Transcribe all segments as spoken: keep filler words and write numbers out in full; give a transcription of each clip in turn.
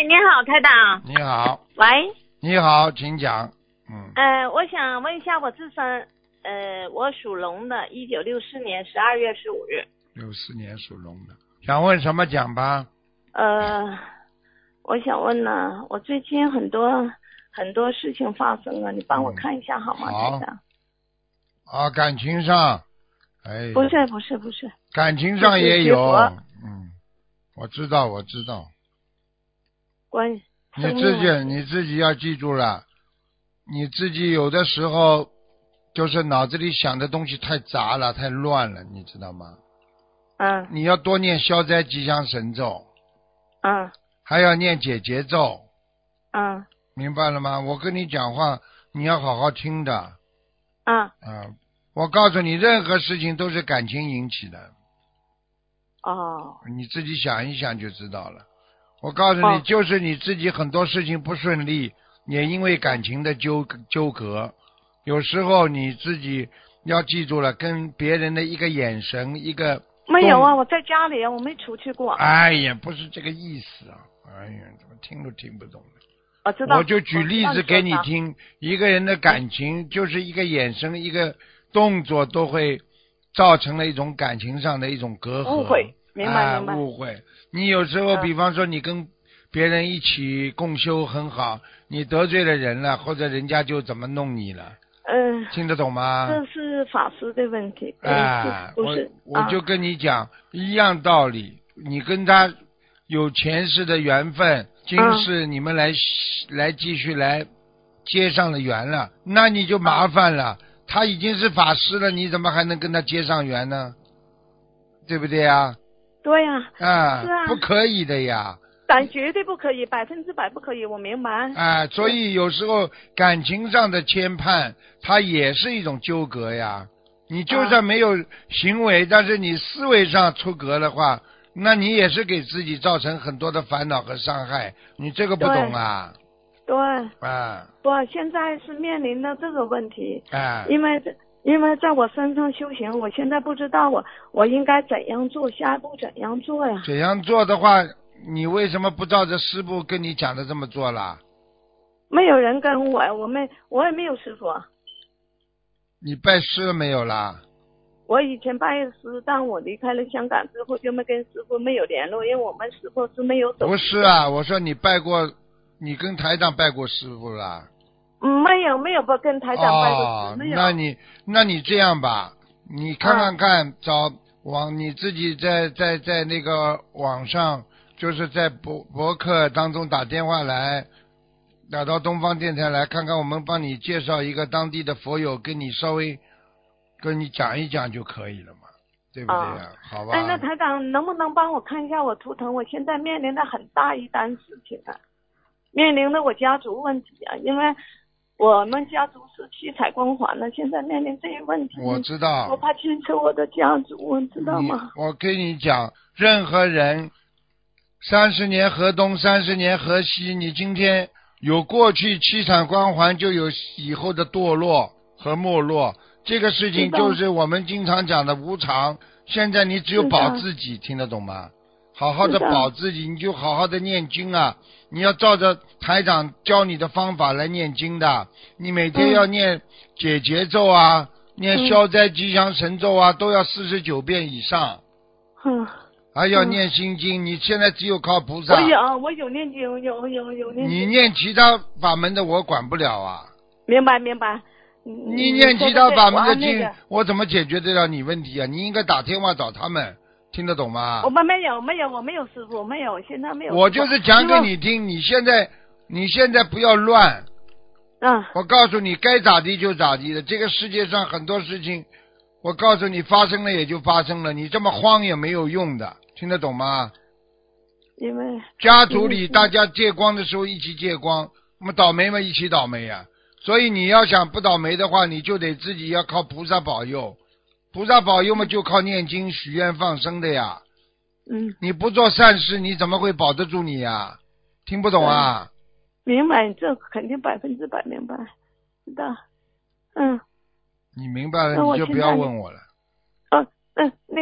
喂，你好，台长。 你好。 喂。 你好，请讲。嗯。 呃，我想问一下我自身，呃，我属龙的，一九六四年十二月十五日。 六四年属龙的，想问什么讲吧？ 呃，我想问呢，我最近很多很多事情发生了，你帮我看一下好吗， 嗯、好台长？ 啊，感情上，哎， 不是不是不是， 感情上也有， 就是嗯，我知道我知道。 关你自己你自己要记住了，你自己有的时候就是脑子里想的东西太杂了，太乱了，你知道吗？ 嗯。 你要多念消灾吉祥神咒。 嗯。 还要念解结咒。 嗯。 明白了吗？我跟你讲话，你要好好听的。 嗯。 嗯，我告诉你，任何事情都是感情引起的。 哦。 你自己想一想就知道了。我告诉你， 哦、 就是你自己很多事情不顺利，也因为感情的纠纠葛。有时候你自己要记住了，跟别人的一个眼神，一个没有啊，我在家里啊，我没出去过。 哎呀，不是这个意思啊！哎呀，怎么听都听不懂的。 我知道。 我就举例子给你听，一个人的感情就是一个眼神、一个动作都会造成了一种感情上的一种隔阂。 误会，明白、 哎、 明白。 误会。你有时候，比方说你跟别人一起共修很好，你得罪了人了，或者人家就怎么弄你了。 嗯、 听得懂吗？ 这是法师的问题。 哎， 不是。 我我就跟你讲、啊、一样道理，你跟他有前世的缘分，今世你们来、嗯、来继续来接上了缘了，那你就麻烦了、啊。他已经是法师了，你怎么还能跟他接上缘呢？对不对呀？ 对呀。 啊， 是啊， 不可以的呀。 但绝对不可以，百分之百不可以，我明白。 啊，所以有时候感情上的牵绊，它也是一种纠葛呀。你就算没有行为、啊，但是你思维上出格的话，那你也是给自己造成很多的烦恼和伤害。你这个不懂啊？ 对。 对啊。 我现在是面临的这个问题。 啊。 因为因为在我身上修行，我现在不知道我我应该怎样做，下一步怎样做呀？ 怎样做的话，你为什么不照着师父跟你讲的这么做啦？ 没有人跟我，我没我也没有师父。 你拜师了没有啦？ 我以前拜师，但我离开了香港之后就没跟师父没有联络，因为我们师父是没有走。 不是啊，我说你拜过，你跟台长拜过师父啦？ 嗯，没有没有不跟台长拜过师、 哦、 没有。 那你那你这样吧，你看看看，啊、找网你自己在在在那个网上，就是在博博客当中打电话来。打到东方电台来看看，我们帮你介绍一个当地的佛友，跟你稍微跟你讲一讲就可以了嘛，对不对呀、啊？好吧。 哎，那台长能不能帮我看一下我图腾？我现在面临的很大一单事情啊，面临的我家族问题啊，因为我们家族是七彩光环的，现在面临这些问题。 我知道。 我怕牵扯我的家族，你知道吗？ 我跟你讲，任何人三十年河东，三十年河西，你今天。有过去七彩光环，就有以后的堕落和没落。这个事情就是我们经常讲的无常。现在你只有保自己，听得懂吗？好好的保自己，你就好好的念经啊！你要照着台长教你的方法来念经的。你每天要念解结咒啊，嗯、念消灾吉祥神咒啊，都要四十九遍以上。 嗯。 还要念心经、嗯，你现在只有靠菩萨。 我有，我有念经，有有有念经。 你念其他法门的，我管不了啊。 明白明白。 你念其他法门的经，我, 我怎么解决得了你问题啊？你应该打电话找他们，听得懂吗？ 我们没有没有，我没有师傅，没有，现在没有。 我就是讲给你听，你现在你现在不要乱。 嗯。 我告诉你，该咋地就咋地的。这个世界上很多事情，我告诉你，发生了也就发生了，你这么慌也没有用的。听得懂吗？ 因为家族里大家借光的时候一起借光，我们倒霉嘛一起倒霉呀、啊。所以你要想不倒霉的话，你就得自己要靠菩萨保佑，菩萨保佑嘛就靠念经许愿放生的呀。 嗯。 你不做善事，你怎么会保得住你呀？听不懂啊？ 明白，这肯定百分之百明白，知道。嗯。 你明白了，你就不要问我了。 哦，嗯、呃，那个。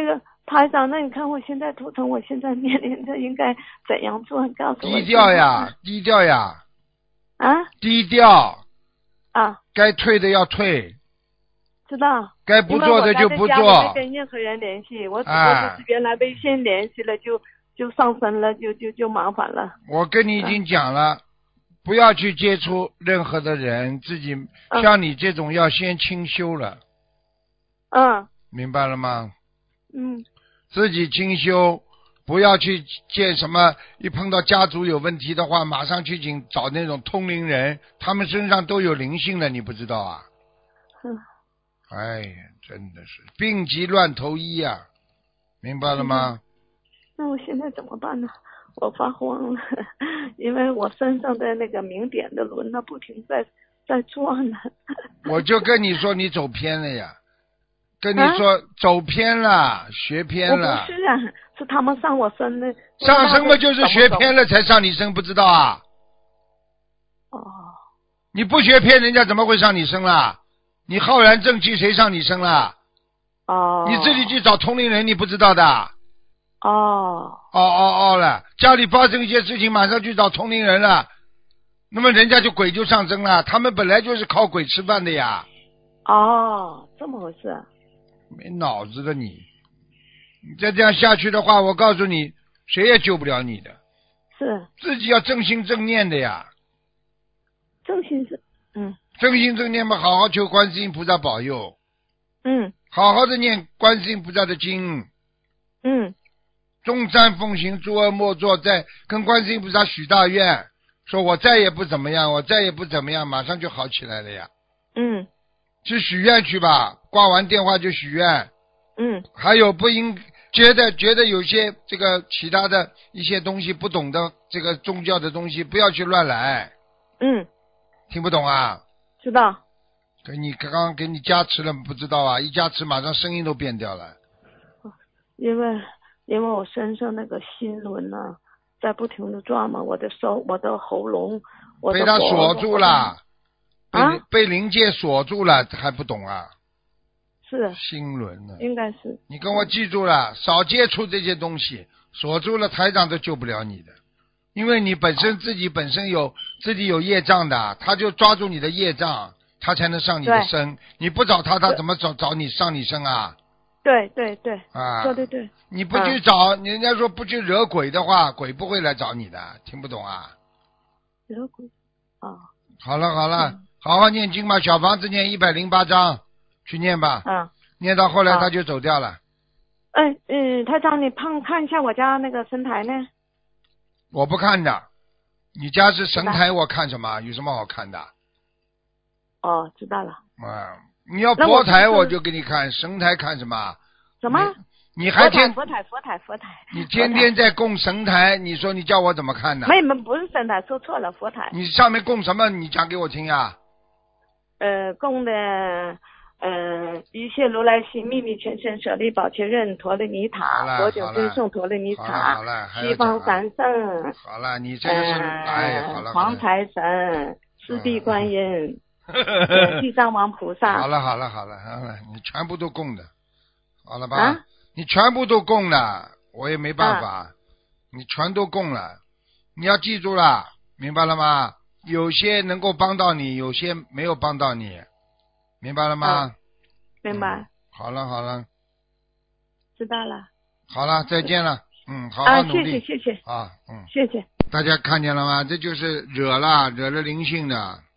台长，那你看我现在图腾，我现在面临着应该怎样做？你告诉我。 低调呀，低调呀。 啊？ 低调。 啊。 该退的要退。 知道。 该不做的就不做。 我没跟任何人联系，我只不过就是原来微信联系了就。就上升了，就就就麻烦了。 我跟你已经讲了，嗯、不要去接触任何的人，自己、嗯、像你这种要先清修了。 嗯。 明白了吗？ 嗯。 自己清修，不要去见什么，一碰到家族有问题的话，马上去请找那种通灵人，他们身上都有灵性的，你不知道啊？ 嗯。 哎呀，真的是病急乱投医呀、啊，明白了吗？ 嗯，那我现在怎么办呢？我发慌了，因为我身上的那个明点的轮呢，不停在在转呢。 我就跟你说，你走偏了呀！跟你说，啊、走偏了，学偏了。 我不是啊，是他们上我身的。 上身嘛，就是学偏了才上你身，不知道啊？ 哦。 你不学偏，人家怎么会上你身啦？你浩然正气，谁上你身啦？ 哦。 你自己去找通灵人，你不知道的。 哦哦哦哦了，家里发生一些事情，马上去找通灵人了，那么人家就鬼就上身了，他们本来就是靠鬼吃饭的呀。 哦，这么回事。 没脑子的你，你再这样下去的话，我告诉你，谁也救不了你的。 是。 自己要正心正念的呀。 正心正，嗯。 正心正念嘛，好好求观世音菩萨保佑。 嗯。 好好的念观世音菩萨的经。 嗯。 众善奉行，诸恶莫作，在跟观世音菩萨许大愿，说我再也不怎么样，我再也不怎么样，马上就好起来了呀。 嗯。 去许愿去吧，挂完电话就许愿。 嗯。 还有不应觉得觉得有些这个其他的一些东西不懂的这个宗教的东西，不要去乱来。 嗯。 听不懂啊？ 知道。 给你刚刚给你加持了，不知道啊？一加持马上声音都变掉了。 因为。因为我身上那个心轮呢、啊，在不停的转嘛，我的手、我的喉咙，我的被他锁住了，被啊， 被灵界锁住了，还不懂啊？ 是心轮呢？ 应该是。 你跟我记住了，少接触这些东西，锁住了，台长都救不了你的，因为你本身自己本身有自己有业障的，他就抓住你的业障，他才能上你的身。你不找他，他怎么找找你上你身啊？ 对对对， 啊， 对对对， 你不去找，啊、人家说不去惹鬼的话，鬼不会来找你的，听不懂啊？ 惹鬼啊！ 好了好了、嗯，好好念经吧，小房子念一百零八章，去念吧。 啊， 念到后来他就走掉了。 哎嗯，台长，你看看一下我家那个神台呢？ 我不看的，你家是神台，我看什么？有什么好看的？ 哦，知道了。 嗯。你要佛台我就给你看，神台看什么？ 什么？ 你, 你还天佛台佛台佛台？ 你天天在供神台，你说你叫我怎么看呢？ 没没不是神台，说错了，佛台。 你上面供什么？你讲给我听啊。 呃，供的呃一切如来心秘密全身舍利宝切任陀罗尼塔，佛九尊颂陀罗尼塔，西方三圣。 好了，你这个是、呃、哎，好了， 黄财神，四地观音。嗯地藏王菩萨。 好了好了好了好了，你全部都供的，好了吧？ 啊、 你全部都供了，我也没办法，啊、你全都供了，你要记住了，明白了吗？有些能够帮到你，有些没有帮到你，明白了吗？ 啊、明白、 嗯。好了好了， 知道了。 好了，再见了。嗯，好好努力。 啊，谢谢谢谢。 啊，嗯， 谢谢。 大家看见了吗？这就是惹了惹了灵性的。